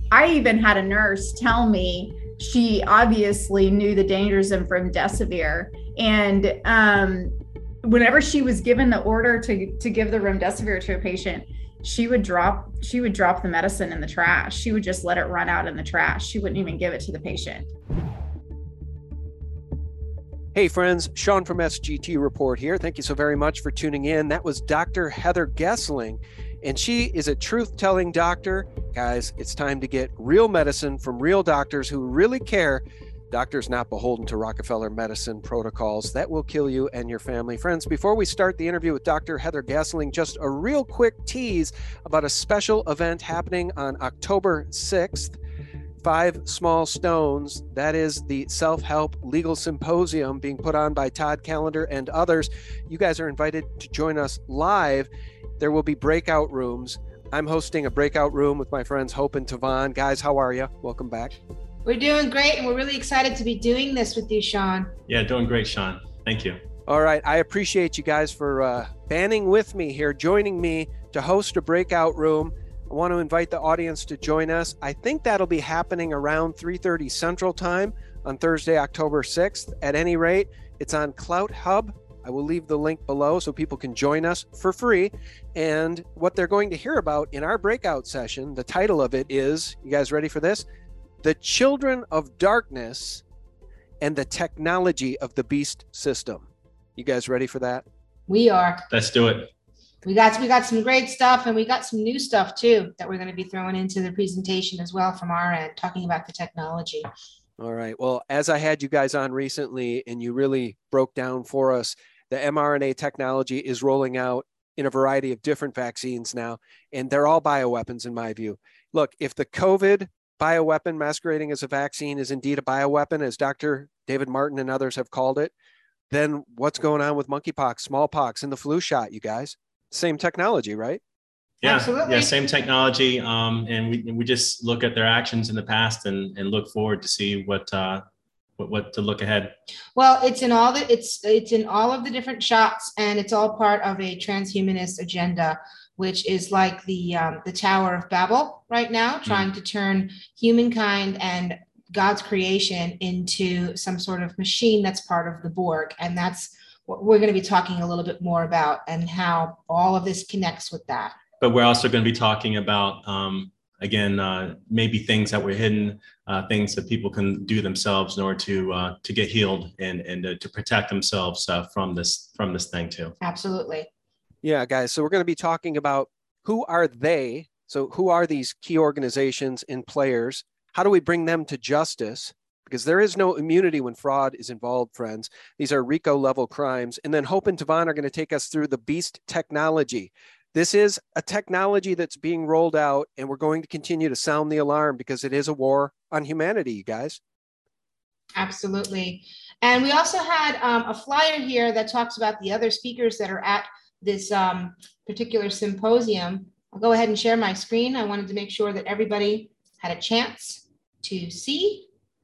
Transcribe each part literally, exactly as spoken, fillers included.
I even had a nurse tell me she obviously knew the dangers of remdesivir. And um, whenever she was given the order to, to give the remdesivir to a patient, she would drop she would drop the medicine in the trash. She would just let it run out in the trash. She wouldn't even give it to the patient. Hey friends, Sean from S G T Report here. Thank you so very much for tuning in. That was Doctor Heather Gessling, and she is a truth-telling doctor. Guys, it's time to get real medicine from real doctors who really care. Doctors not beholden to Rockefeller medicine protocols that will kill you and your family. Friends, before we start the interview with Doctor Heather Gessling, just a real quick tease about a special event happening on October sixth. Five Small Stones, that is the self-help legal symposium being put on by Todd Callender and others. You guys are invited to join us live. There will be breakout rooms. I'm hosting a breakout room with my friends Hope and Tavon. Guys, how are you? Welcome back. We're doing great, and we're really excited to be doing this with you, Sean. Yeah, doing great, Sean. Thank you. All right. I appreciate you guys for uh, banding with me here, joining me to host a breakout room. I want to invite the audience to join us. I think that'll be happening around three thirty Central Time on Thursday, October sixth. At any rate, it's on Clout Hub. I will leave the link below so people can join us for free. And what they're going to hear about in our breakout session, the title of it is, you guys ready for this? The Children of Darkness and the Technology of the Beast System. You guys ready for that? We are. Let's do it. We got we got some great stuff, and we got some new stuff too that we're going to be throwing into the presentation as well from our end, talking about the technology. All right. Well, as I had you guys on recently and you really broke down for us, the mRNA technology is rolling out in a variety of different vaccines now, and they're all bioweapons in my view. Look, if the COVID bioweapon masquerading as a vaccine is indeed a bioweapon, as Doctor David Martin and others have called it, then what's going on with monkeypox, smallpox, and the flu shot, you guys? Same technology, right? Yeah, Absolutely. yeah, same technology. Um, and we we just look at their actions in the past and, and look forward to see what uh, what what to look ahead. Well, it's in all the it's it's in all of the different shots, and it's all part of a transhumanist agenda, which is like the um, the Tower of Babel right now, trying mm. to turn humankind and God's creation into some sort of machine that's part of the Borg, and that's what we're going to be talking a little bit more about, and how all of this connects with that. But we're also going to be talking about, um, again, uh, maybe things that were hidden, uh, things that people can do themselves in order to uh, to get healed and and uh, to protect themselves uh, from this from this thing too. Absolutely. Yeah, guys. So we're going to be talking about who are they? So who are these key organizations and players? How do we bring them to justice? Because there is no immunity when fraud is involved, friends. These are RICO level crimes. And then Hope and Tavon are going to take us through the beast technology. This is a technology that's being rolled out, and we're going to continue to sound the alarm because it is a war on humanity, you guys. Absolutely. And we also had um, a flyer here that talks about the other speakers that are at this um, particular symposium. I'll go ahead and share my screen. I wanted to make sure that everybody had a chance to see.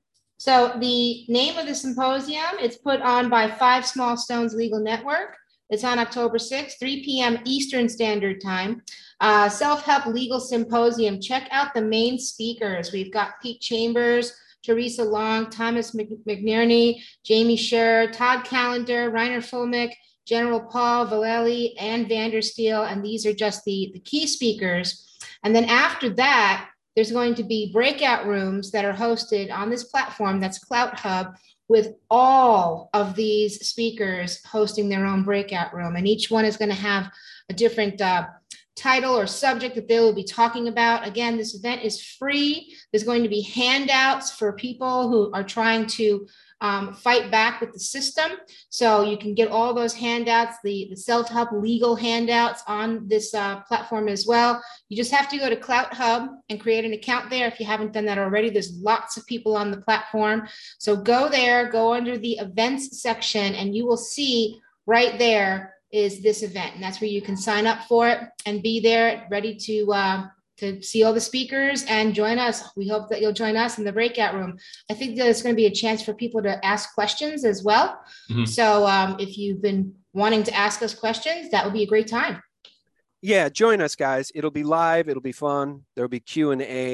So the name of the symposium, it's put on by Five Small Stones Legal Network. It's on October sixth, three p.m. Eastern Standard Time. Uh, Self-Help Legal Symposium. Check out the main speakers. We've got Pete Chambers, Teresa Long, Thomas McNerney, Jamie Scher, Todd Callender, Reiner Fulmick, General Paul Vallely, and Vandersteel. And these are just the, the key speakers. And then after that, there's going to be breakout rooms that are hosted on this platform that's Clout Hub, with all of these speakers hosting their own breakout room. And each one is going to have a different uh, title or subject that they will be talking about. Again, this event is free. There's going to be handouts for people who are trying to um, fight back with the system. So you can get all those handouts, the, the self-help legal handouts on this uh, platform as well. You just have to go to Clout Hub and create an account there if you haven't done that already. There's lots of people on the platform. So go there, go under the events section, and you will see right there is this event. And that's where you can sign up for it and be there ready to uh, to see all the speakers and join us. We hope that you'll join us in the breakout room. I think there's going to be a chance for people to ask questions as well. Mm-hmm. So um, if you've been wanting to ask us questions, that would be a great time. Yeah, join us, guys. It'll be live. It'll be fun. There'll be Q and A.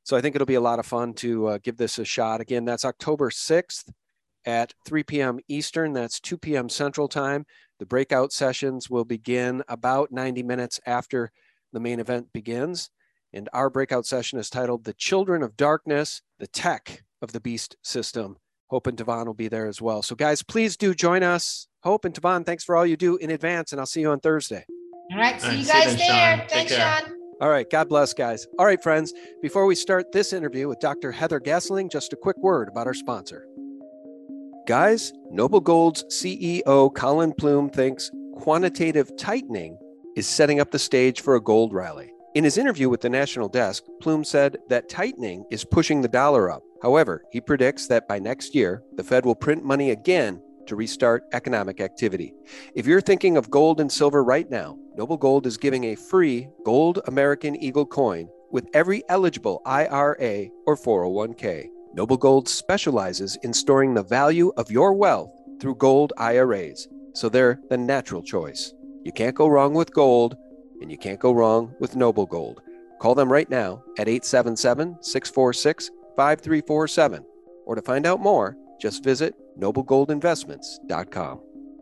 So I think it'll be a lot of fun to uh, give this a shot. Again, that's October sixth at three p.m. Eastern. That's two p.m. Central Time. The breakout sessions will begin about ninety minutes after the main event begins. And our breakout session is titled The Children of Darkness, the Tech of the Beast System. Hope and Tavon will be there as well. So guys, please do join us. Hope and Tavon, thanks for all you do in advance, and I'll see you on Thursday. All right. See All right, you see you guys then, there. Sean. Thanks, Take care. Sean. All right. God bless, guys. All right, friends. Before we start this interview with Doctor Heather Gessling, just a quick word about our sponsor. Guys, Noble Gold's C E O Colin Plume thinks quantitative tightening is setting up the stage for a gold rally. In his interview with the National Desk, Plume said that tightening is pushing the dollar up. However, he predicts that by next year, the Fed will print money again to restart economic activity. If you're thinking of gold and silver right now, Noble Gold is giving a free gold American Eagle coin with every eligible I R A or four oh one k. Noble Gold specializes in storing the value of your wealth through gold I R As, so they're the natural choice. You can't go wrong with gold, and you can't go wrong with Noble Gold. Call them right now at eight seven seven, six four six, five three four seven, or to find out more, just visit noble gold investments dot com.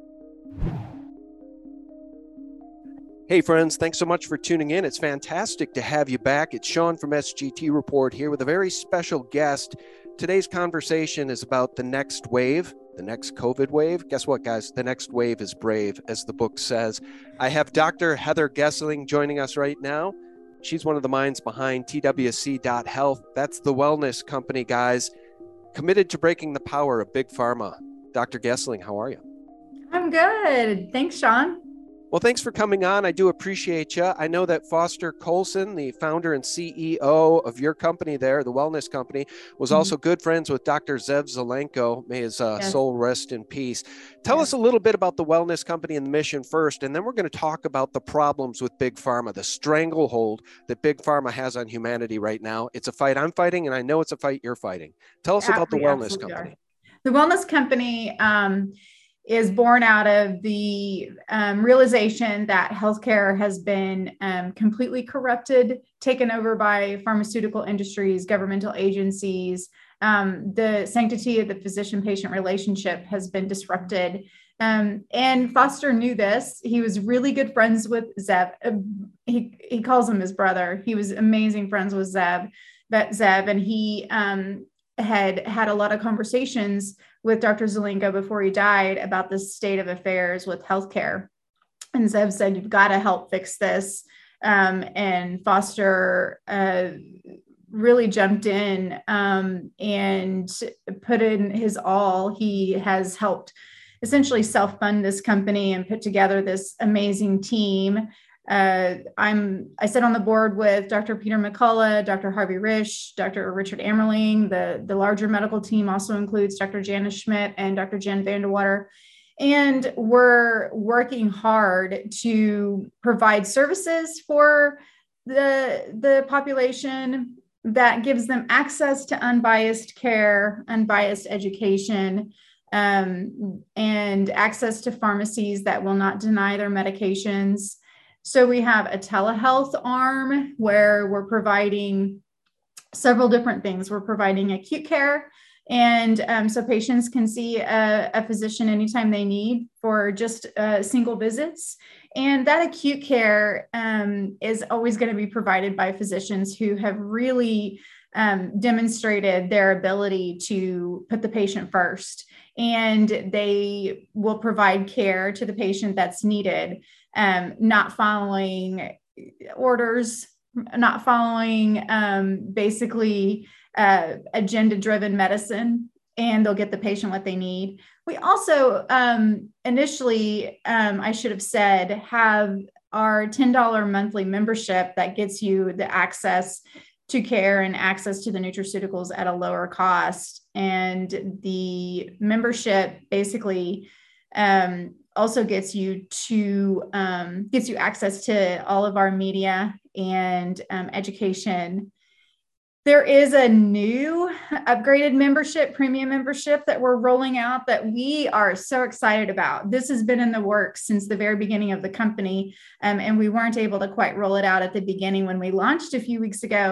Hey friends, thanks so much for tuning in. It's fantastic to have you back. It's Sean from S G T Report here with a very special guest. Today's conversation is about the next wave, the next COVID wave. Guess what, guys? The next wave is brave, as the book says. I have Doctor Heather Gessling joining us right now. She's one of the minds behind T W C dot health. That's the wellness company, guys, committed to breaking the power of big pharma. Doctor Gessling, how are you? I'm good. Thanks, Sean. Well, thanks for coming on. I do appreciate you. I know that Foster Colson, the founder and C E O of your company there, the wellness company, was mm-hmm. also good friends with Doctor Zev Zelenko. May his uh, yes. soul rest in peace. Tell yes. us a little bit about the wellness company and the mission first, and then we're going to talk about the problems with big pharma, the stranglehold that big pharma has on humanity right now. It's a fight I'm fighting, and I know it's a fight you're fighting. Tell us about the wellness company. Are. The wellness company um, is born out of the um, realization that healthcare has been um, completely corrupted, taken over by pharmaceutical industries, governmental agencies. Um, the sanctity of the physician-patient relationship has been disrupted. Um, and Foster knew this. He was really good friends with Zev. Uh, he, he calls him his brother. He was amazing friends with Zev, but Zev, and he um, had had a lot of conversations with Doctor Zelenko before he died about the state of affairs with healthcare. And Zev said, you've got to help fix this. Um, and Foster uh, really jumped in um, and put in his all. He has helped essentially self-fund this company and put together this amazing team. Uh, I'm, I sit on the board with Doctor Peter McCullough, Doctor Harvey Risch, Doctor Richard Ammerling. The, the larger medical team also includes Doctor Janice Schmidt and Doctor Jen Vanderwater. And we're working hard to provide services for the, the population that gives them access to unbiased care, unbiased education, um, and access to pharmacies that will not deny their medications. So we have a telehealth arm where we're providing several different things. We're providing acute care. And um, so patients can see a, a physician anytime they need for just uh, single visits. And that acute care um, is always going to be provided by physicians who have really um, demonstrated their ability to put the patient first. And they will provide care to the patient that's needed. Um, not following orders, not following um, basically uh, agenda-driven medicine, and they'll get the patient what they need. We also um, initially, um, I should have said, have our ten dollars monthly membership that gets you the access to care and access to the nutraceuticals at a lower cost. And the membership basically um, also gets you to um, gets you access to all of our media and um, education. There is a new upgraded membership, premium membership that we're rolling out that we are so excited about. This has been in the works since the very beginning of the company, um, and we weren't able to quite roll it out at the beginning when we launched a few weeks ago.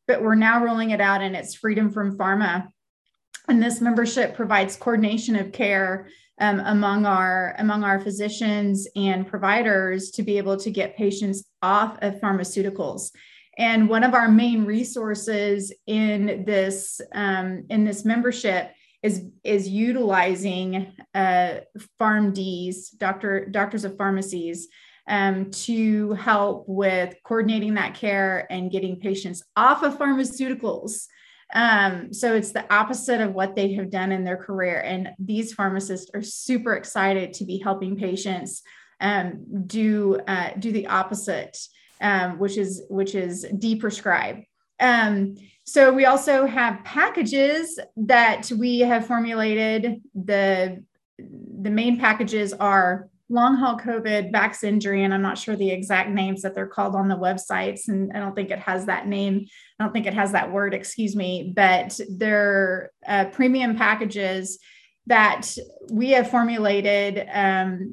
but we're now rolling it out, and it's Freedom from Pharma. And this membership provides coordination of care um, among our among our physicians and providers to be able to get patients off of pharmaceuticals. And one of our main resources in this um, in this membership is is utilizing uh, PharmDs, doctor doctors of pharmacies, um, to help with coordinating that care and getting patients off of pharmaceuticals. Um, so it's the opposite of what they have done in their career. And these pharmacists are super excited to be helping patients um, do uh, do the opposite, um, which is which is deprescribe. Um, so we also have packages that we have formulated. The the main packages are long haul COVID, Vax Injury, and I'm not sure the exact names that they're called on the websites. And I don't think it has that name. I don't think it has that word, excuse me, but they're uh, premium packages that we have formulated um,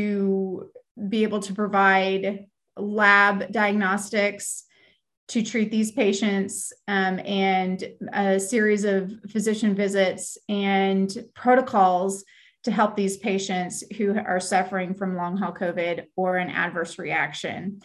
to be able to provide lab diagnostics to treat these patients, um, and a series of physician visits and protocols to help these patients who are suffering from long haul COVID or an adverse reaction.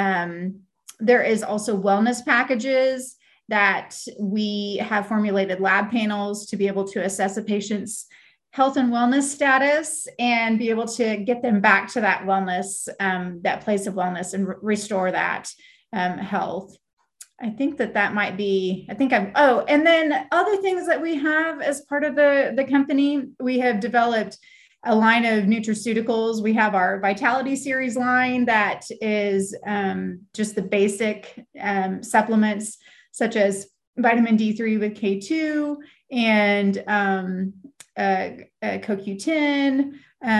Um, there is also wellness packages that we have formulated lab panels to be able to assess a patient's health and wellness status and be able to get them back to that wellness, um, that place of wellness, and re- restore that um, health. I think that that might be, I think I'm, oh, and then other things that we have as part of the, the company, we have developed a line of nutraceuticals. We have our Vitality Series line that is um, just the basic um, supplements, such as vitamin D three with K two and um, uh, uh, Co Q ten,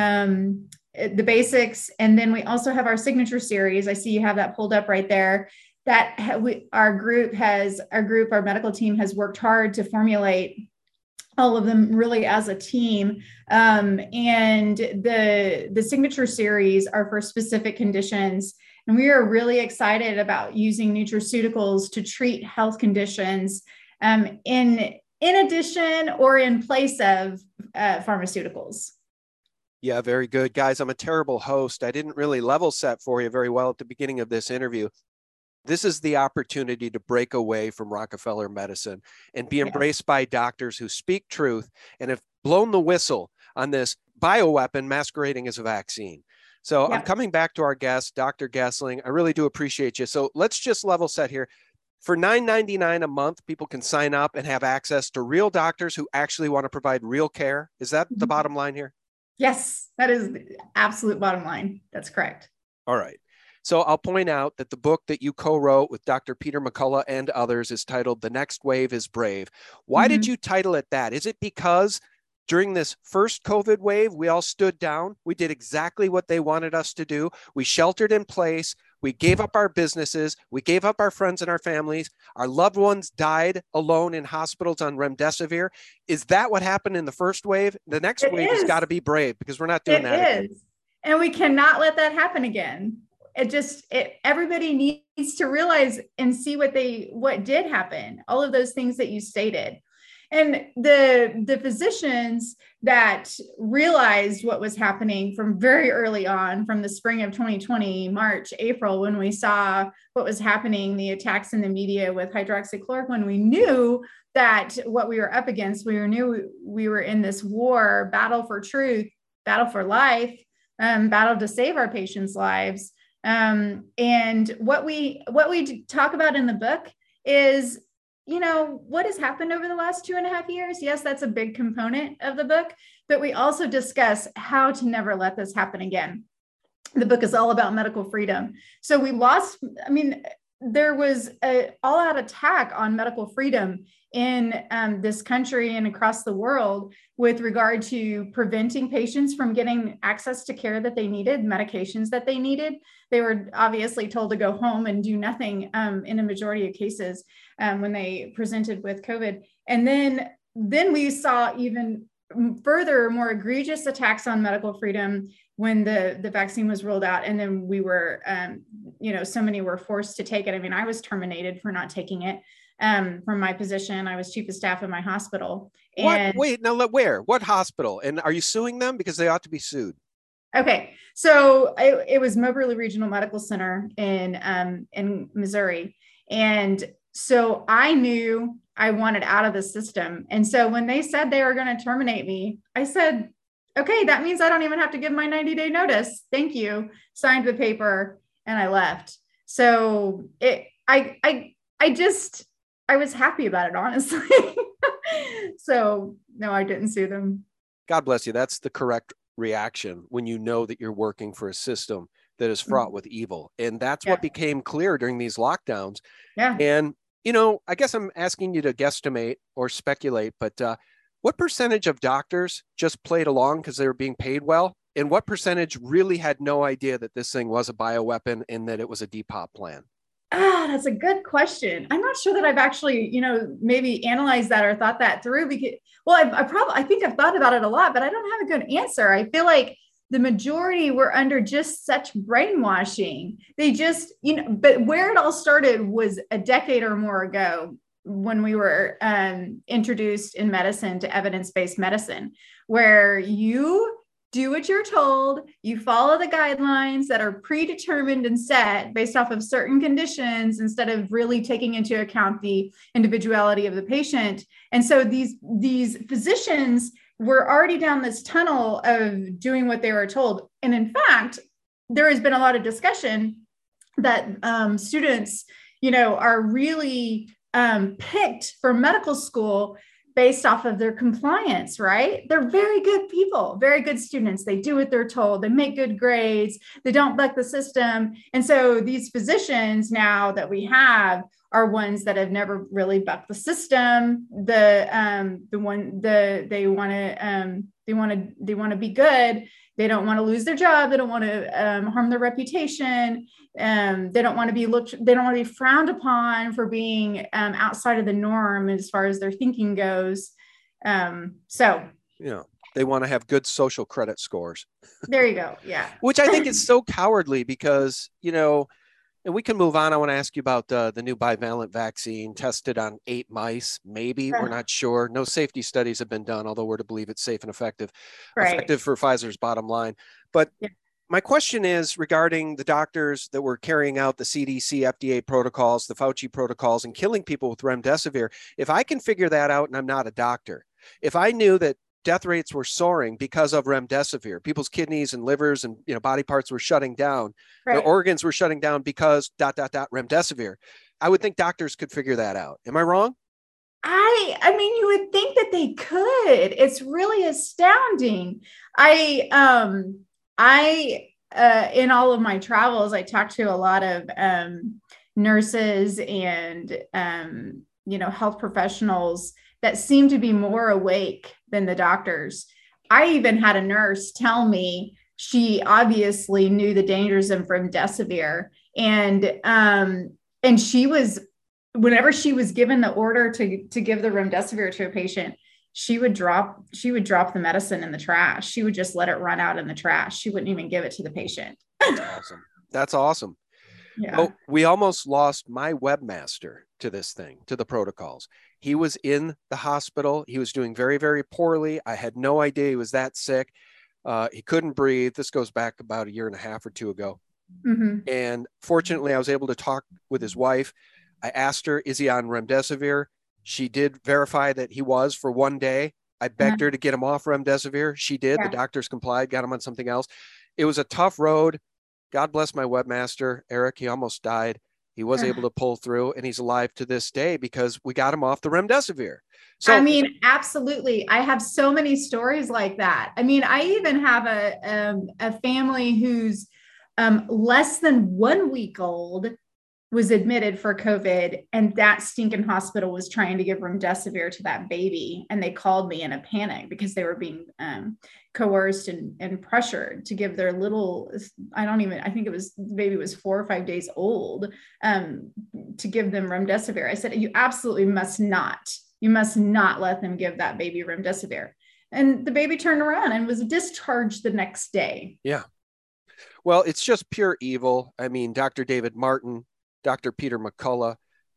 um, the basics. And then we also have our Signature Series. I see you have that pulled up right there. That we, our group has, our group, our medical team has worked hard to formulate all of them really as a team. Um, and the, the Signature Series are for specific conditions. And we are really excited about using nutraceuticals to treat health conditions um, in, in addition or in place of uh, pharmaceuticals. Yeah, very good. Guys, I'm a terrible host. I didn't really level set for you very well at the beginning of this interview. This is the opportunity to break away from Rockefeller medicine and be embraced yeah. by doctors who speak truth and have blown the whistle on this bioweapon masquerading as a vaccine. So yeah. I'm coming back to our guest, Doctor Goessling. I really do appreciate you. So let's just level set here. For nine ninety-nine a month, people can sign up and have access to real doctors who actually want to provide real care. Is that mm-hmm. the bottom line here? Yes, that is the absolute bottom line. That's correct. All right. So I'll point out that the book that you co-wrote with Doctor Peter McCullough and others is titled The Next Wave is Brave. Why mm-hmm. did you title it that? Is it because during this first COVID wave, we all stood down? We did exactly what they wanted us to do. We sheltered in place. We gave up our businesses. We gave up our friends and our families. Our loved ones died alone in hospitals on remdesivir. Is that what happened in the first wave? The next it wave is. has got to be brave because we're not doing it that. It is. Again. And we cannot let that happen again. It just, it, everybody needs to realize and see what they, what did happen, all of those things that you stated. And the, the physicians that realized what was happening from very early on, from the spring of twenty twenty, March, April, when we saw what was happening, the attacks in the media with hydroxychloroquine, we knew that what we were up against, we knew we were in this war, battle for truth, battle for life, um, battle to save our patients' lives. Um, and what we, what we talk about in the book is, you know, what has happened over the last two and a half years. Yes, that's a big component of the book, but we also discuss how to never let this happen again. The book is all about medical freedom. So we lost, I mean, there was an all-out attack on medical freedom in um, this country and across the world with regard to preventing patients from getting access to care that they needed, medications that they needed. They were obviously told to go home and do nothing um, in a majority of cases um, when they presented with COVID. And then, then we saw even further, more egregious attacks on medical freedom when the, the vaccine was rolled out. And then we were, um, you know, so many were forced to take it. I mean, I was terminated for not taking it. um, from my position. I was chief of staff in my hospital. What? And Wait, now let- where? What hospital? And are you suing them? Because they ought to be sued. okay, so I, it was Moberly Regional Medical Center in um, in Missouri, and so I knew I wanted out of the system. And so when they said they were going to terminate me, I said, okay, that means I don't even have to give my ninety day notice. Thank you. Signed the paper and I left. So it, I, I, I just, I was happy about it, honestly. So no, I didn't sue them. God bless you. That's the correct reaction when you know that you're working for a system that is fraught mm-hmm. with evil. And that's yeah. what became clear during these lockdowns. Yeah. And, you know, I guess I'm asking you to guesstimate or speculate, but uh, what percentage of doctors just played along because they were being paid well? And what percentage really had no idea that this thing was a bioweapon and that it was a depop plan? Ah, that's a good question. I'm not sure that I've actually, you know, maybe analyzed that or thought that through because, well, I, I probably, I think I've thought about it a lot, but I don't have a good answer. I feel like the majority were under just such brainwashing. They just, you know, but where it all started was a decade or more ago when we were um, introduced in medicine to evidence-based medicine, where you do what you're told, you follow the guidelines that are predetermined and set based off of certain conditions instead of really taking into account the individuality of the patient. And so these, these physicians were already down this tunnel of doing what they were told. And in fact, there has been a lot of discussion that um, students, you know, are really um, picked for medical school based off of their compliance, right? They're very good people, very good students. They do what they're told. They make good grades. They don't buck the system. And so these physicians now that we have are ones that have never really bucked the system. The um, the one the they want to um, they want to they want to be good. They don't want to lose their job. They don't want to um, harm their reputation. Um, they don't want to be looked. They don't want to be frowned upon for being um, outside of the norm as far as their thinking goes. Um, so, yeah, they want to have good social credit scores. There you go. Yeah, which I think is so cowardly because, you know, and we can move on. I want to ask you about uh, the new bivalent vaccine tested on eight mice. Maybe yeah. we're not sure. No safety studies have been done, although we're to believe it's safe and effective. Right. Effective for Pfizer's bottom line. But yeah. my question is regarding the doctors that were carrying out the C D C, F D A protocols, the Fauci protocols, and killing people with remdesivir. If I can figure that out, and I'm not a doctor, if I knew that death rates were soaring because of remdesivir, people's kidneys and livers and you know body parts were shutting down, right. their organs were shutting down because dot dot dot remdesivir, I would think doctors could figure that out. Am I wrong? I I mean, you would think that they could. It's really astounding. I um I uh, in all of my travels, I talked to a lot of um, nurses and um, you know health professionals that seem to be more awake than the doctors. I even had a nurse tell me she obviously knew the dangers of remdesivir, and um, and she was, whenever she was given the order to to give the remdesivir to a patient, she would drop she would drop the medicine in the trash. She would just let it run out in the trash. She wouldn't even give it to the patient. That's awesome. That's awesome. Yeah. Well, we almost lost my webmaster to this thing, to the protocols. He was in the hospital. He was doing very, very poorly. I had no idea he was that sick. Uh, he couldn't breathe. This goes back about a year and a half or two ago. Mm-hmm. And fortunately, I was able to talk with his wife. I asked her, is he on remdesivir? She did verify that he was for one day. I begged uh-huh. her to get him off remdesivir. She did. Yeah. The doctors complied, got him on something else. It was a tough road. God bless my webmaster, Eric. He almost died. He was able to pull through, and he's alive to this day because we got him off the remdesivir. So I mean, absolutely. I have so many stories like that. I mean, I even have a um, a family who's um, less than one week old was admitted for COVID, and that stinking hospital was trying to give remdesivir to that baby. And they called me in a panic because they were being um, coerced and, and pressured to give their little, I don't even, I think it was, the baby was four or five days old, um, to give them remdesivir. I said, you absolutely must not, you must not let them give that baby remdesivir. And the baby turned around and was discharged the next day. Yeah. Well, it's just pure evil. I mean, Doctor David Martin, Doctor Peter McCullough,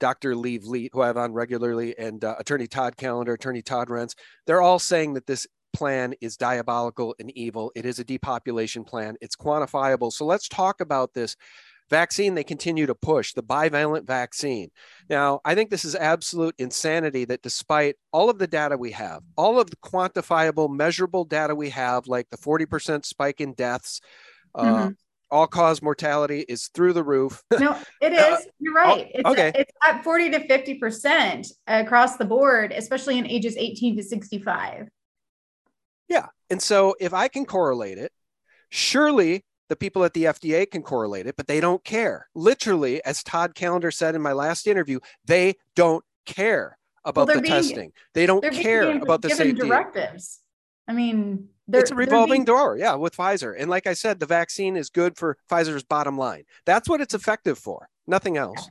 Doctor Lee Vliet, who I have on regularly, and uh, Attorney Todd Callender, Attorney Todd Rentz, they're all saying that this plan is diabolical and evil. It is a depopulation plan. It's quantifiable. So let's talk about this vaccine they continue to push, the bivalent vaccine. Now, I think this is absolute insanity that despite all of the data we have, all of the quantifiable, measurable data we have, like the forty percent spike in deaths, uh, mm-hmm. all-cause mortality is through the roof. No, it is. Uh, You're right. It's, okay. a, it's at forty to fifty percent across the board, especially in ages eighteen to sixty-five. Yeah. And so if I can correlate it, surely the people at the F D A can correlate it, but they don't care. Literally, as Todd Callender said in my last interview, they don't care about well, the being, testing. They don't care about the safety. Directives. I mean, it's a revolving being... door. Yeah, with Pfizer. And like I said, the vaccine is good for Pfizer's bottom line. That's what it's effective for. Nothing else.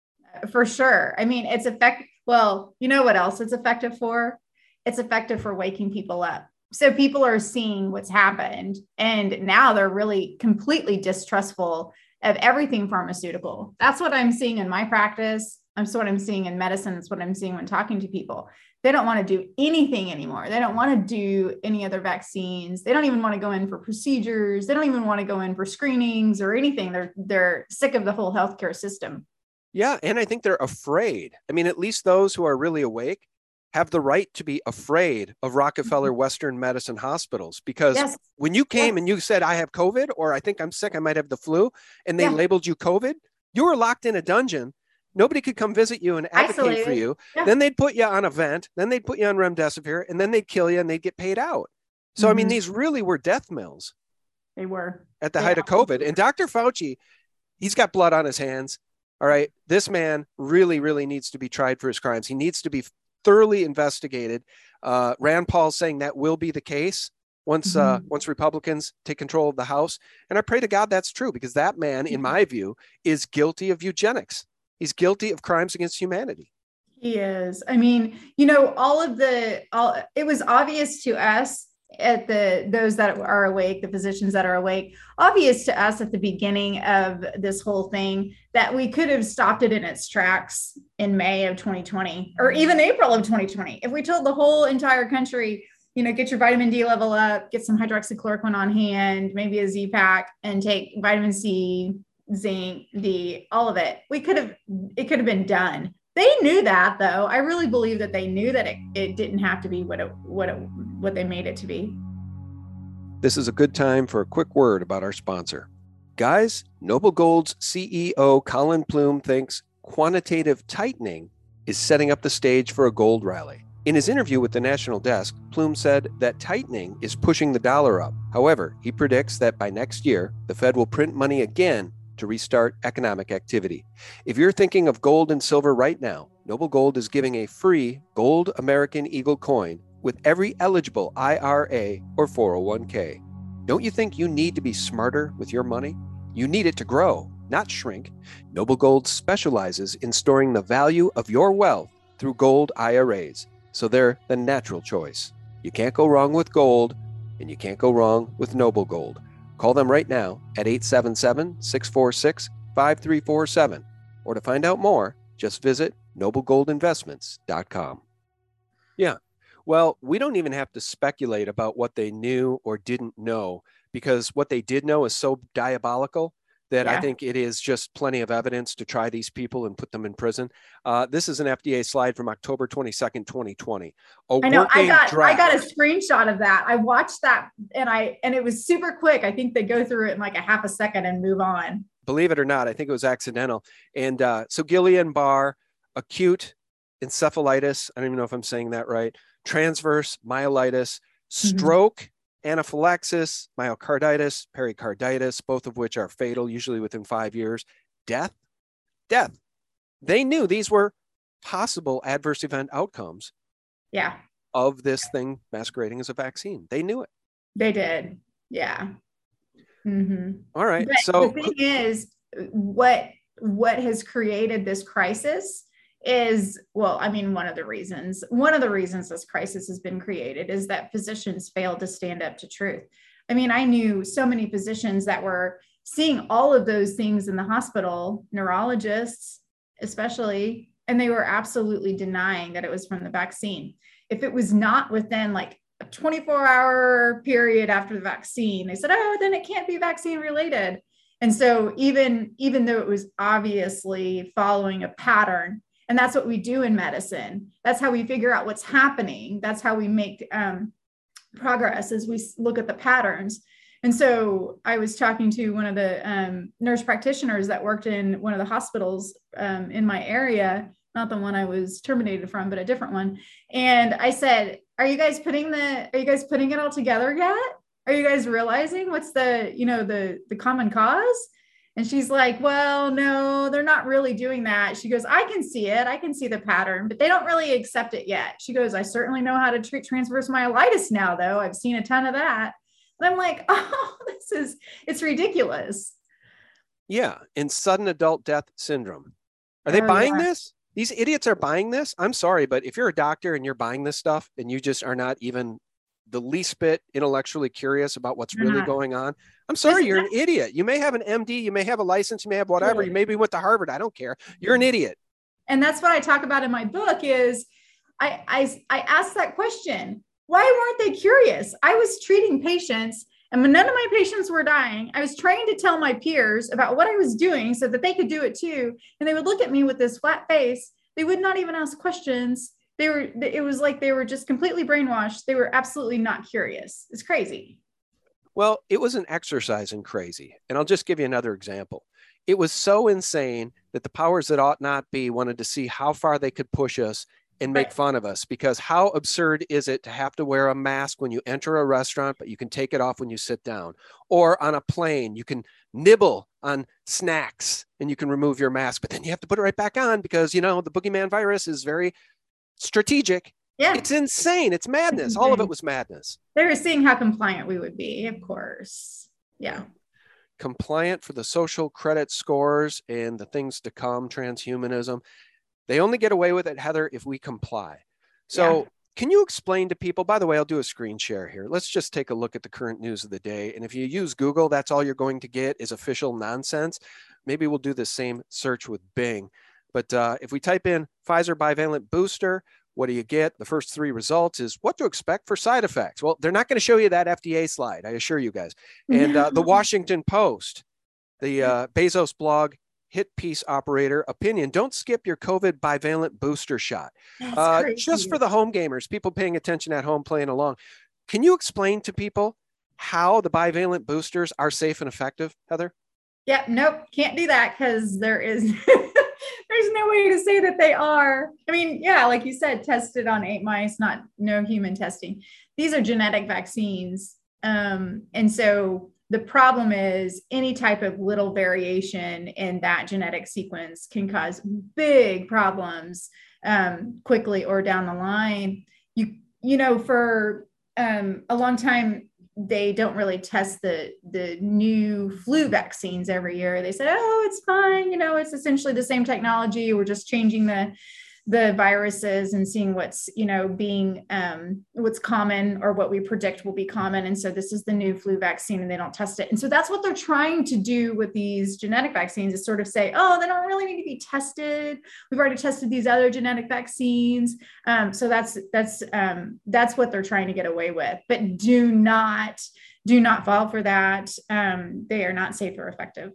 For sure. I mean, it's effective. Well, you know what else it's effective for? It's effective for waking people up. So people are seeing what's happened, and now they're really completely distrustful of everything pharmaceutical. That's what I'm seeing in my practice. That's what I'm seeing in medicine. That's what I'm seeing when talking to people. They don't want to do anything anymore. They don't want to do any other vaccines. They don't even want to go in for procedures. They don't even want to go in for screenings or anything. They're they're sick of the whole healthcare system. Yeah, and I think they're afraid. I mean, at least those who are really awake have the right to be afraid of Rockefeller Western Medicine hospitals, because yes. when you came yes. and you said, I have COVID, or I think I'm sick, I might have the flu, and they yeah. labeled you COVID, you were locked in a dungeon. Nobody could come visit you and advocate Isolated. for you. Yeah. Then they'd put you on a vent, then they'd put you on remdesivir, and then they'd kill you and they'd get paid out. So, mm-hmm. I mean, these really were death mills. They were. At the yeah. height of COVID. And Doctor Fauci, he's got blood on his hands. All right. This man really, really needs to be tried for his crimes. He needs to be thoroughly investigated. Uh, Rand Paul's saying that will be the case once mm-hmm. uh, once Republicans take control of the House. And I pray to God that's true, because that man, in my view, is guilty of eugenics. He's guilty of crimes against humanity. He is. I mean, you know, all of the, all, it was obvious to us at the, those that are awake, the physicians that are awake, obvious to us at the beginning of this whole thing that we could have stopped it in its tracks in May of twenty twenty, or even April of twenty twenty. If we told the whole entire country, you know, get your vitamin D level up, get some hydroxychloroquine on hand, maybe a Z-Pack, and take vitamin C, zinc, D, all of it, we could have, it could have been done. They knew that, though. I really believe that they knew that it, it didn't have to be what it, what it, what they made it to be. This is a good time for a quick word about our sponsor. Guys, Noble Gold's C E O Colin Plume thinks quantitative tightening is setting up the stage for a gold rally. In his interview with the National Desk, Plume said that tightening is pushing the dollar up. However, he predicts that by next year, the Fed will print money again to restart economic activity. If you're thinking of gold and silver right now, Noble Gold is giving a free gold American Eagle coin with every eligible I R A or four oh one k. Don't you think you need to be smarter with your money? You need it to grow, not shrink. Noble Gold specializes in storing the value of your wealth through gold I R As, so they're the natural choice. You can't go wrong with gold, and you can't go wrong with Noble Gold. Call them right now at eight seven seven, six four six, five three four seven. Or to find out more, just visit noble gold investments dot com. Yeah, well, we don't even have to speculate about what they knew or didn't know, because what they did know is so diabolical that yeah. I think it is just plenty of evidence to try these people and put them in prison. Uh, this is an F D A slide from October twenty-second, twenty twenty. A I know I got draft. I got a screenshot of that. I watched that and I and it was super quick. I think they go through it in like a half a second and move on. Believe it or not, I think it was accidental. And uh, so Guillain-Barré, acute encephalitis, I don't even know if I'm saying that right, transverse myelitis, stroke, mm-hmm. anaphylaxis, myocarditis, pericarditis, both of which are fatal, usually within five years, death, death. They knew these were possible adverse event outcomes yeah. of this thing masquerading as a vaccine. They knew it. They did. Yeah. Mm-hmm. All right. But so the thing is, what, what has created this crisis is, well, I mean, one of the reasons, one of the reasons this crisis has been created is that physicians failed to stand up to truth. I mean, I knew so many physicians that were seeing all of those things in the hospital, neurologists, especially, and they were absolutely denying that it was from the vaccine. If it was not within like a twenty-four hour period after the vaccine, they said, oh, then it can't be vaccine related. And so even, even though it was obviously following a pattern, and that's what we do in medicine, that's how we figure out what's happening. That's how we make um, progress, as we look at the patterns. And so I was talking to one of the um, nurse practitioners that worked in one of the hospitals um, in my area, not the one I was terminated from, but a different one. And I said, are you guys putting the, are you guys putting it all together yet? Are you guys realizing what's the, you know, the, the common cause? And she's like, well, no, they're not really doing that. She goes, I can see it. I can see the pattern, but they don't really accept it yet. She goes, I certainly know how to treat transverse myelitis now, though. I've seen a ton of that. And I'm like, oh, this is, it's ridiculous. Yeah. And sudden adult death syndrome. Are they Oh, buying yeah. this? These idiots are buying this. I'm sorry, but if you're a doctor and you're buying this stuff and you just are not even the least bit intellectually curious about what's really Uh-huh. going on, I'm sorry, This- you're an idiot. You may have an M D, you may have a license, you may have whatever, Yeah. you maybe went to Harvard. I don't care. You're an idiot. And that's what I talk about in my book is I, I, I asked that question. Why weren't they curious? I was treating patients and when none of my patients were dying, I was trying to tell my peers about what I was doing so that they could do it too. And they would look at me with this flat face. They would not even ask questions. They were, it was like they were just completely brainwashed. They were absolutely not curious. It's crazy. Well, it was an exercise in crazy. And I'll just give you another example. It was so insane that the powers that ought not be wanted to see how far they could push us and make Right. fun of us, because how absurd is it to have to wear a mask when you enter a restaurant, but you can take it off when you sit down, or on a plane, you can nibble on snacks and you can remove your mask, but then you have to put it right back on because, you know, the boogeyman virus is very strategic. Yeah. It's insane. It's madness. All of it was madness. They were seeing how compliant we would be, of course. Yeah. Compliant for the social credit scores and the things to come, transhumanism. They only get away with it, Heather, if we comply. So Yeah. can you explain to people, by the way, I'll do a screen share here. Let's just take a look at the current news of the day. And if you use Google, that's all you're going to get is official nonsense. Maybe we'll do the same search with Bing. But uh, if we type in Pfizer bivalent booster, what do you get? The first three results is what to expect for side effects. Well, they're not going to show you that F D A slide, I assure you guys. And uh, the Washington Post, the uh, Bezos blog, hit piece operator opinion. Don't skip your COVID bivalent booster shot. That's Uh, crazy. just for the home gamers, people paying attention at home, playing along. Can you explain to people how the bivalent boosters are safe and effective, Heather? Yep. Nope. Can't do that because there is there's no way to say that they are. I mean, yeah, like you said, tested on eight mice, not no human testing. These are genetic vaccines. Um, and so the problem is any type of little variation in that genetic sequence can cause big problems um, quickly or down the line. You, you know, for um, a long time, they don't really test the the new flu vaccines every year. They said, oh, it's fine. You know, it's essentially the same technology. We're just changing the the viruses and seeing what's, you know, being um, what's common or what we predict will be common. And so this is the new flu vaccine and they don't test it. And so that's what they're trying to do with these genetic vaccines is sort of say, oh, they don't really need to be tested. We've already tested these other genetic vaccines. Um, so that's, that's, um, that's what they're trying to get away with, but do not, do not fall for that. Um, they are not safe or effective.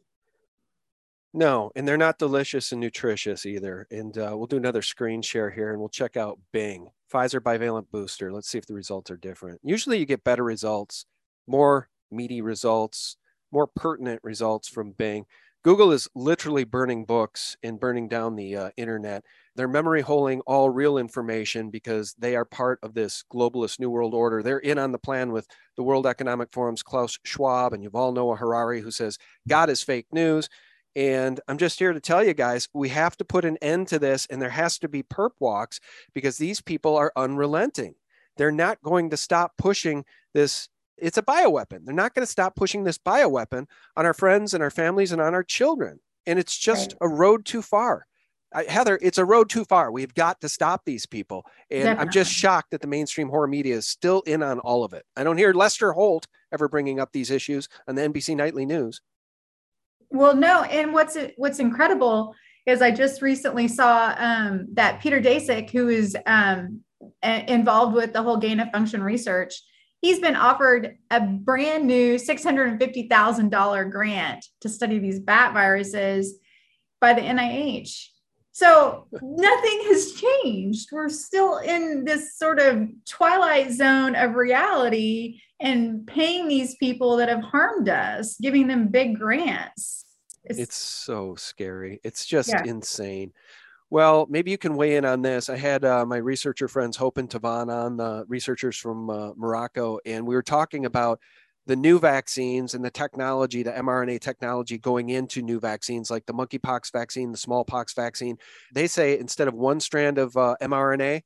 No, and they're not delicious and nutritious either. And uh, we'll do another screen share here and we'll check out Bing, Pfizer bivalent booster. Let's see if the results are different. Usually you get better results, more meaty results, more pertinent results from Bing. Google is literally burning books and burning down the uh, internet. They're memory holing all real information because they are part of this globalist New World Order. They're in on the plan with the World Economic Forum's Klaus Schwab and Yuval Noah Harari, who says God is fake news. And I'm just here to tell you guys, we have to put an end to this and there has to be perp walks because these people are unrelenting. They're not going to stop pushing this. It's a bioweapon. They're not going to stop pushing this bioweapon on our friends and our families and on our children. And it's just a road too far. I, Heather, it's a road too far. We've got to stop these people. And Definitely. I'm just shocked that the mainstream horror media is still in on all of it. I don't hear Lester Holt ever bringing up these issues on the N B C Nightly News. Well, no. And what's what's incredible because I just recently saw um, that Peter Daszak, who is um, a- involved with the whole gain of function research, he's been offered a brand new six hundred fifty thousand dollars grant to study these bat viruses by the N I H. So nothing has changed. We're still in this sort of twilight zone of reality and paying these people that have harmed us, giving them big grants. It's, it's so scary. It's just yeah. insane. Well, maybe you can weigh in on this. I had uh, my researcher friends Hope and Tavan on, the researchers from uh, Morocco, and we were talking about the new vaccines and the technology, the mRNA technology going into new vaccines like the monkeypox vaccine, the smallpox vaccine. They say instead of one strand of uh, mRNA,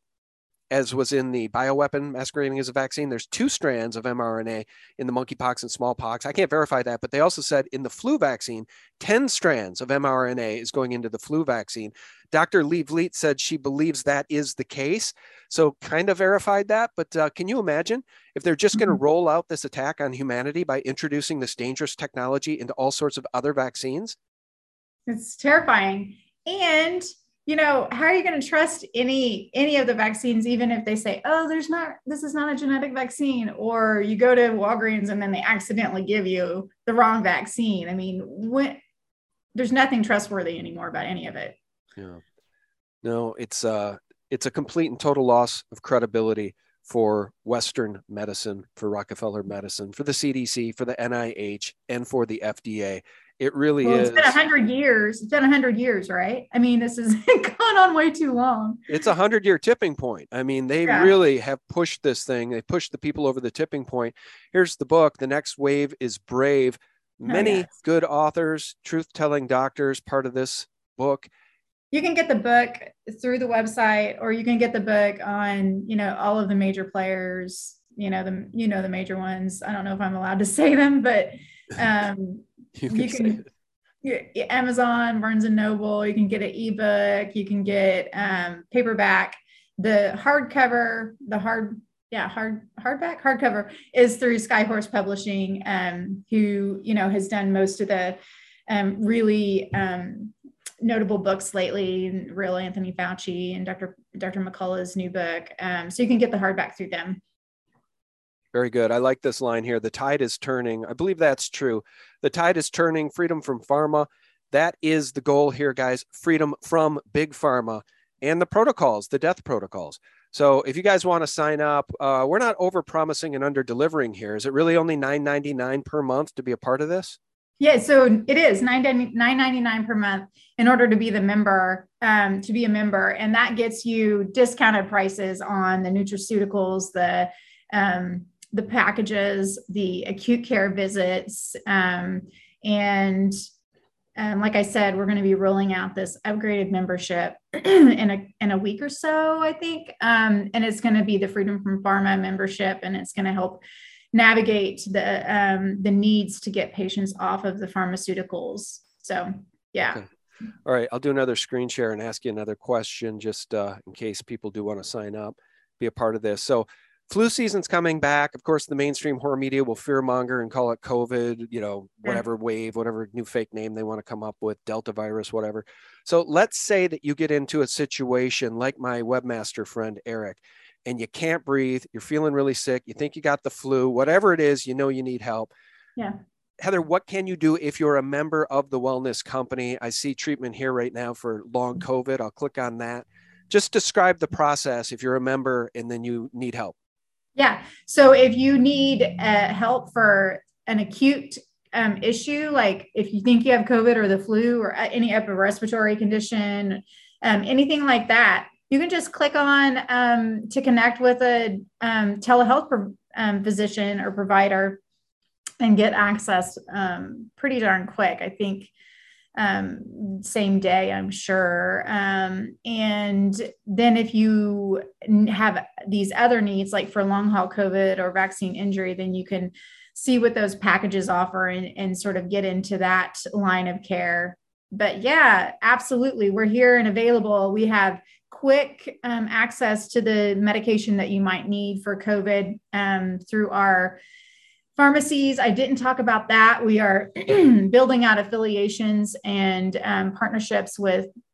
as was in the bioweapon masquerading as a vaccine, there's two strands of mRNA in the monkeypox and smallpox. I can't verify that, but they also said in the flu vaccine, ten strands of mRNA is going into the flu vaccine. Doctor Lee Vliet said she believes that is the case. So kind of verified that, but uh, can you imagine if they're just going to roll out this attack on humanity by introducing this dangerous technology into all sorts of other vaccines? It's terrifying. And you know, how are you going to trust any any of the vaccines, even if they say, oh, there's not, this is not a genetic vaccine, or you go to Walgreens and then they accidentally give you the wrong vaccine? I mean, when, there's nothing trustworthy anymore about any of it. Yeah, no, it's uh, it's a complete and total loss of credibility for Western medicine, for Rockefeller medicine, for the C D C, for the N I H, and for the F D A. It really well, is. It's been a hundred years. It's been a hundred years, right? I mean, this has gone on way too long. It's a hundred year tipping point. I mean, they yeah. really have pushed this thing. They pushed the people over the tipping point. Here's the book. The Next Wave is Brave. Many oh, yes. good authors, truth-telling doctors, part of this book. You can get the book through the website, or you can get the book on, you know, all of the major players, you know, the, you know, the major ones. I don't know if I'm allowed to say them, but um, you can, you can yeah, Amazon, Barnes and Noble, you can get an ebook, you can get um, paperback. The hardcover, the hard, yeah, hard, hardback, hardcover is through Skyhorse Publishing, um, who, you know, has done most of the um, really um, notable books lately, Real Anthony Fauci and Doctor Doctor McCullough's new book. Um, so you can get the hardback through them. Very good. I like this line here. The tide is turning. I believe that's true. The tide is turning. Freedom from pharma. That is the goal here, guys. Freedom from big pharma and the protocols, the death protocols. So if you guys want to sign up, uh, we're not over promising and under delivering here. Is it really only nine ninety-nine per month to be a part of this? Yeah, so it is nine ninety-nine per month in order to be the member, um, to be a member. And that gets you discounted prices on the nutraceuticals, the um, the packages, the acute care visits. Um, and um, like I said, we're going to be rolling out this upgraded membership in a in a week or so, I think. Um, and it's going to be the Freedom from Pharma membership, and it's going to help navigate the um, the needs to get patients off of the pharmaceuticals. So, yeah. Okay. All right. I'll do another screen share and ask you another question just uh, in case people do want to sign up, be a part of this. So flu season's coming back. Of course, the mainstream horror media will fearmonger and call it COVID, you know, whatever wave, whatever new fake name they want to come up with, Delta virus, whatever. So let's say that you get into a situation like my webmaster friend, Eric, and you can't breathe, you're feeling really sick, you think you got the flu, whatever it is, you know you need help. Yeah. Heather, what can you do if you're a member of the Wellness Company? I see treatment here right now for long COVID. I'll click on that. Just describe the process if you're a member and then you need help. Yeah. So if you need uh, help for an acute um, issue, like if you think you have COVID or the flu or any upper respiratory condition, um, anything like that, you can just click on um, to connect with a um, telehealth pro- um, physician or provider and get access um, pretty darn quick. I think um, same day, I'm sure. Um, and then if you have these other needs, like for long haul COVID or vaccine injury, then you can see what those packages offer and, and sort of get into that line of care. But yeah, absolutely. We're here and available. We have quick um, access to the medication that you might need for COVID um, through our pharmacies. I didn't talk about that. We are building out affiliations and um, partnerships with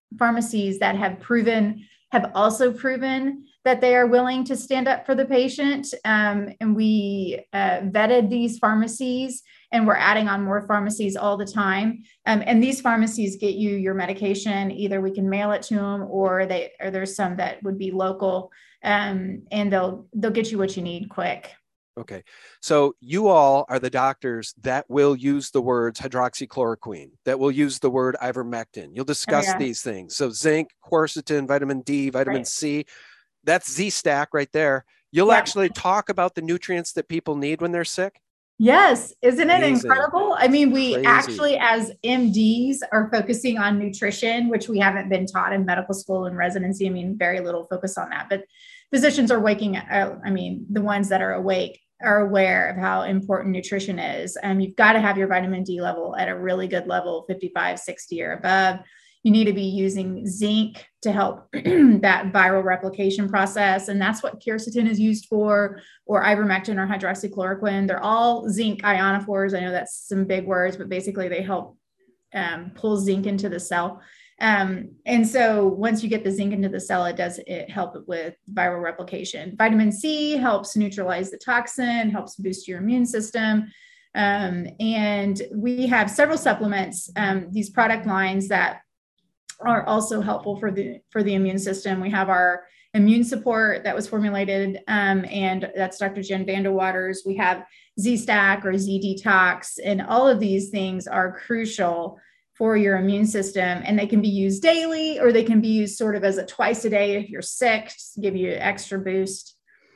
pharmacies that have proven, have also proven that they are willing to stand up for the patient. Um, and we uh, vetted these pharmacies, and we're adding on more pharmacies all the time. Um, and these pharmacies get you your medication. Either we can mail it to them, or they, or there's some that would be local, um, and they'll, they'll get you what you need quick. Okay. So you all are the doctors that will use the words hydroxychloroquine, that will use the word ivermectin. You'll discuss Oh, yeah. these things. So zinc, quercetin, vitamin D, vitamin Right. C, that's Z-Stack right there. You'll Yeah. actually talk about the nutrients that people need when they're sick. Yes. Isn't it Amazing. incredible? I mean, we Crazy. actually, as M Ds, are focusing on nutrition, which we haven't been taught in medical school and residency. I mean, very little focus on that, but physicians are waking up. I mean, the ones that are awake are aware of how important nutrition is. And you've got to have your vitamin D level at a really good level, fifty-five, sixty or above. You need to be using zinc to help that viral replication process. And that's what quercetin is used for, or ivermectin or hydroxychloroquine. They're all zinc ionophores. I know that's some big words, but basically they help um, pull zinc into the cell. Um, and so once you get the zinc into the cell, it does it help it with viral replication. Vitamin C helps neutralize the toxin, helps boost your immune system. Um, and we have several supplements, um, these product lines that are also helpful for the for the immune system. We have our immune support that was formulated, um, and that's Doctor Jen Vanderwaters. We have Z-Stack or Z-Detox, and all of these things are crucial for your immune system, and they can be used daily, or they can be used sort of as a twice a day if you're sick, to give you an extra boost.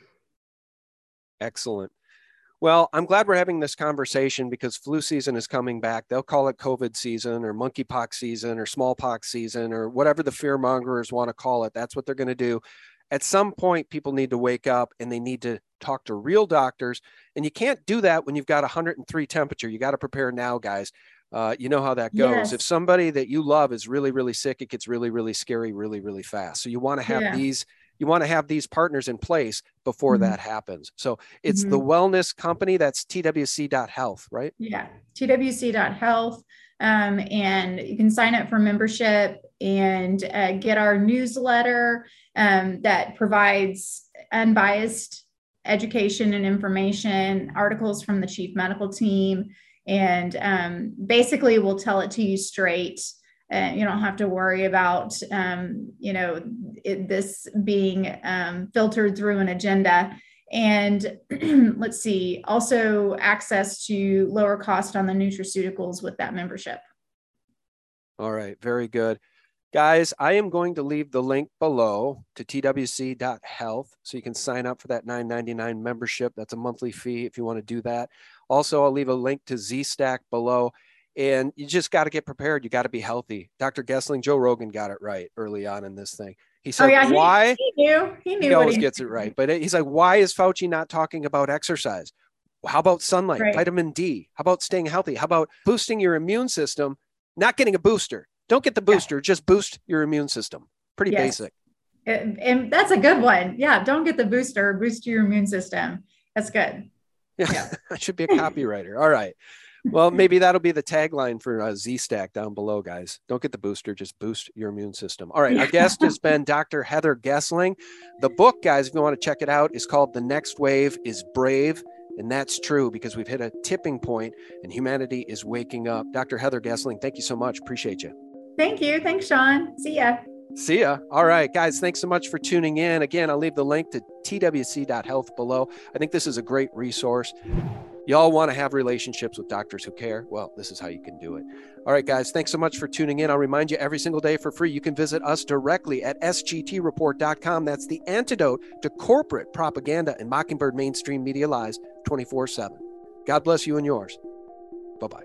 Excellent. Well, I'm glad we're having this conversation because flu season is coming back. They'll call it COVID season or monkeypox season or smallpox season or whatever the fear mongers want to call it. That's what they're going to do. At some point, people need to wake up and they need to talk to real doctors. And you can't do that when you've got one hundred three temperature. You got to prepare now, guys. Uh, you know how that goes. Yes. If somebody that you love is really, really sick, it gets really, really scary, really, really fast. So you want to have Yeah. these You want to have these partners in place before Mhm. that happens. So it's Mhm. the wellness company. That's T W C dot health, right? Yeah, T W C dot health. Um, and you can sign up for membership and uh, get our newsletter um, that provides unbiased education and information, articles from the chief medical team, and um, basically we'll tell it to you straight. Uh, you don't have to worry about, um, you know, it, this being um, filtered through an agenda. And let's see, also access to lower cost on the nutraceuticals with that membership. All right, very good. Guys, I am going to leave the link below to T W C dot health so you can sign up for that nine ninety-nine membership. That's a monthly fee if you want to do that. Also, I'll leave a link to Z-Stack below. And you just got to get prepared. You got to be healthy. Doctor Gessling, Joe Rogan got it right early on in this thing. He said, oh, yeah, he, why? He knew. He knew. He what always he gets it right. But he's like, why is Fauci not talking about exercise? How about sunlight, Right. vitamin D? How about staying healthy? How about boosting your immune system? Not getting a booster. Don't get the booster. Yeah. Just boost your immune system. Pretty yes. basic. And, and that's a good one. Yeah. Don't get the booster. Boost your immune system. That's good. Yeah. yeah. I should be a copywriter. All right. Well, maybe that'll be the tagline for uh, Z-Stack down below, guys. Don't get the booster, just boost your immune system. All right, our guest has been Doctor Heather Gessling. The book, guys, if you want to check it out, is called The Next Wave is Brave. And that's true because we've hit a tipping point and humanity is waking up. Doctor Heather Gessling, thank you so much. Appreciate you. Thank you. Thanks, Sean. See ya. See ya. All right, guys, thanks so much for tuning in. Again, I'll leave the link to T W C dot health below. I think this is a great resource. Y'all want to have relationships with doctors who care? Well, this is how you can do it. All right, guys, thanks so much for tuning in. I'll remind you every single day for free, you can visit us directly at S G T report dot com. That's the antidote to corporate propaganda and Mockingbird mainstream media lies twenty-four seven. God bless you and yours. Bye-bye.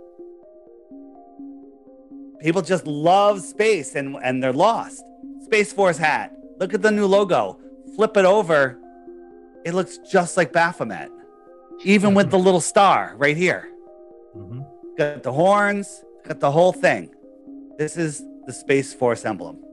People just love space and, and they're lost. Space Force hat. Look at the new logo. Flip it over. It looks just like Baphomet. Even with the little star right here. Mm-hmm. Got the horns, got the whole thing. This is the Space Force emblem.